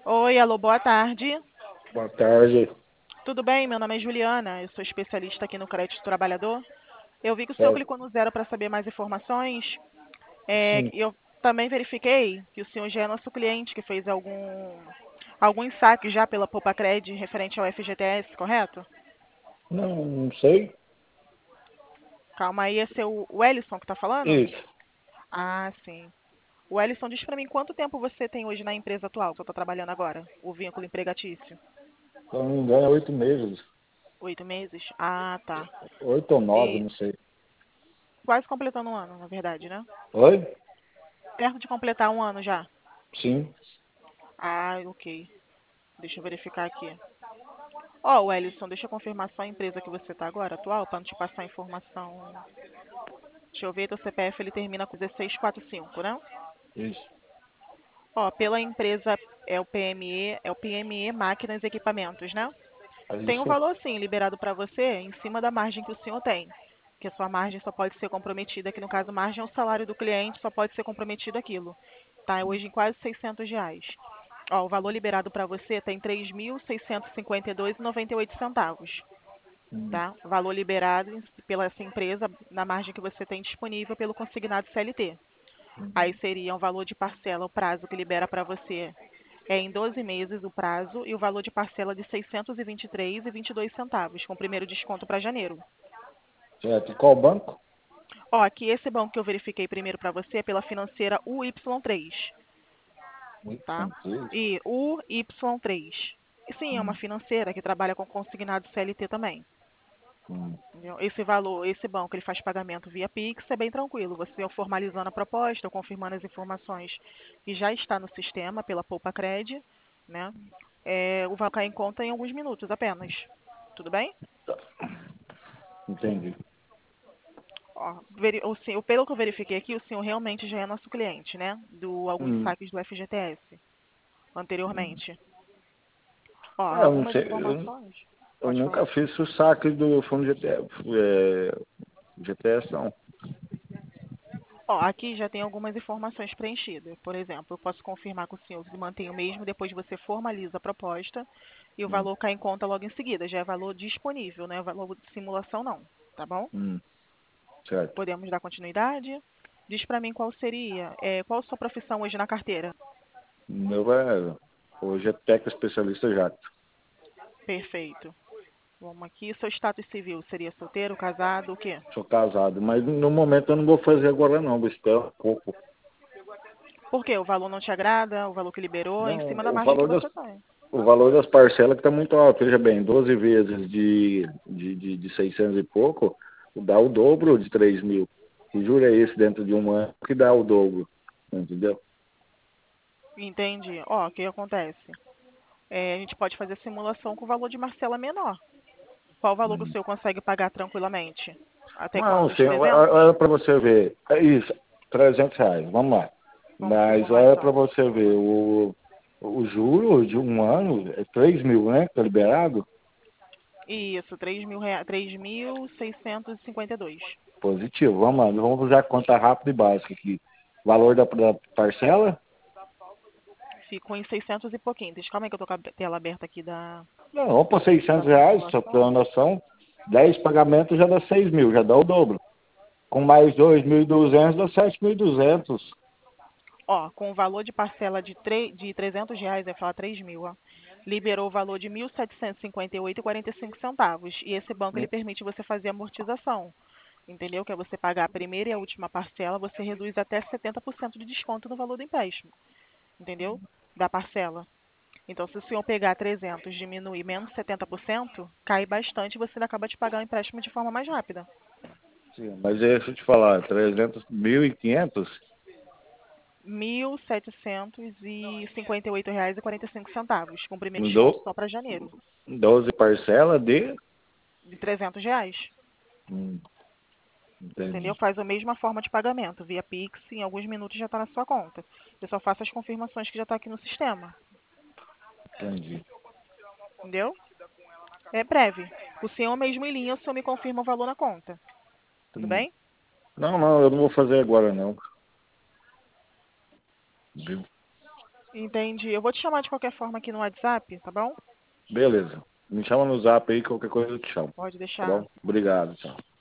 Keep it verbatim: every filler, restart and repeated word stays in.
Oi, alô, boa tarde. Boa tarde. Tudo bem? Meu nome é Juliana, eu sou especialista aqui no Crédito Trabalhador. Eu vi que o senhor Certo. clicou no zero para saber mais informações. É, Sim. e eu também verifiquei que o senhor já é nosso cliente, que fez algum, alguns saques já pela Poupa Cred referente ao F G T S, correto? Não, não sei. Calma aí, esse é o o Ellison que está falando? Isso. Ah, sim. O Ellison, diz para mim quanto tempo você tem hoje na empresa atual que eu estou trabalhando agora, o vínculo empregatício? Se eu não me engano, é oito meses. Oito meses? Ah, tá. Oito ou nove, E não sei. quase completando um ano, na verdade, né? Oi? Perto de completar um ano já. Sim. Ah, ok. Deixa eu verificar aqui. Ó, oh, Wellington, deixa eu confirmar só a empresa que você está agora, atual, para não te passar a informação. Deixa eu ver, teu C P F ele termina com dezesseis quarenta e cinco, né? Isso. Ó, pela empresa é o P M E, é o P M E Máquinas e Equipamentos, né? É Tem um isso. valor sim liberado para você em cima da margem que o senhor tem. Que a sua margem só pode ser comprometida, que no caso margem é o salário do cliente, só pode ser comprometido aquilo. Tá, hoje em quase seiscentos reais. Ó, o valor liberado para você tem três mil seiscentos e cinquenta e dois vírgula noventa e oito centavos, Hum. tá? Valor liberado em- pela essa empresa na margem que você tem disponível pelo consignado C L T. Aí seria um valor de parcela, o prazo que libera para você é em doze meses o prazo e o valor de parcela de seiscentos e vinte e três vírgula vinte e dois centavos, com o primeiro desconto para janeiro. Certo. E qual banco? Ó, aqui esse banco que eu verifiquei primeiro para você é pela financeira U Y três, tá? Y três. E U Y três. E sim, é uma Hum. financeira que trabalha com consignado C L T também. Hum. Entendeu? Esse valor, esse banco, ele faz pagamento via Pix, é bem tranquilo. Você formalizando a proposta, ou confirmando as informações que já está no sistema pela Poupa Cred, né? É, o valor cai em conta em alguns minutos apenas. Tudo bem? Entendi. Ó, veri- o senhor, pelo que eu verifiquei aqui, o senhor realmente já é nosso cliente, né? Do alguns Hum. saques do F G T S Hum. anteriormente. Ó, É, eu não algumas sei. Eu, informações. eu Pode nunca falar. fiz o saque do fundo G T S. É, G T S, não. Ó, aqui já tem algumas informações preenchidas. Por exemplo, eu posso confirmar com o senhor que mantém o mesmo, depois você formaliza a proposta e o Hum. valor cai em conta logo em seguida. Já é valor disponível, não é valor de simulação, não. Tá bom? Hum. Certo. Podemos dar continuidade? Diz pra mim qual seria, é, qual a sua profissão hoje na carteira? Meu é. Hoje é técnico especialista já. Perfeito. Vamos aqui. Seu status civil seria solteiro, casado, o quê? Sou casado, mas no momento eu não vou fazer agora não, vou esperar um pouco. Por quê? O valor não te agrada? O valor que liberou? É em Não, cima da o margem que valor das, você tem. o valor das parcelas que está muito alto. Veja bem, doze vezes de, de, de, de seiscentos e pouco, dá o dobro de três mil. Que juro é esse dentro de um ano que dá o dobro, entendeu? Entendi. Ó, o que acontece? É, a gente pode fazer simulação com valor de parcela menor. Qual o valor que o Hum. senhor consegue pagar tranquilamente? Até Não, quando? Os sim, trezentos? olha para você ver. É isso, trezentos reais, vamos lá. Vamos Mas simular olha para então. você ver, o, o juro de um ano é três mil, né? Tá liberado? Isso, três mil rea... três mil seiscentos e cinquenta e dois. Positivo. Vamos lá, vamos usar a conta rápida e básica aqui. Valor da, da parcela? Ficou em seiscentos e pouquinho. Deixa, calma aí que eu tô com a tela aberta aqui da, Não, vamos por seiscentos da reais, só para uma simulação. noção. dez pagamentos já dá seis mil, já dá o dobro. Com mais dois mil e duzentos dá sete mil e duzentos. Ó, com o valor de parcela de, tre... de trezentos reais, vai falar três mil, ó. Liberou o valor de mil setecentos e cinquenta e oito e quarenta e cinco centavos. E esse banco ele permite você fazer amortização. Entendeu? Que é você pagar a primeira e a última parcela, você reduz até setenta por cento de desconto no valor do empréstimo. Entendeu? Da parcela. Então, se o senhor pegar trezentos, diminuir menos setenta por cento, cai bastante e você acaba de pagar o empréstimo de forma mais rápida. Sim, mas deixa eu te falar, trezentos, mil e quinhentos, mil setecentos e cinquenta e oito reais e quarenta e cinco centavos, com primeiro desconto do, só para janeiro, doze parcelas de... de trezentos reais. Hum, Entendeu? entendi, Faz a mesma forma de pagamento, via Pix, em alguns minutos já está na sua conta. Eu só faço as confirmações que já está aqui no sistema. entendi. Entendeu? É breve. O senhor mesmo em linha, o senhor me confirma o valor na conta. Tudo Hum. bem? Não, não, eu não vou fazer agora não, viu? Entendi. Eu vou te chamar de qualquer forma aqui no WhatsApp, tá bom? Beleza. Me chama no zap aí, qualquer coisa eu te chamo. Pode Tá deixar. bom? Obrigado, tchau.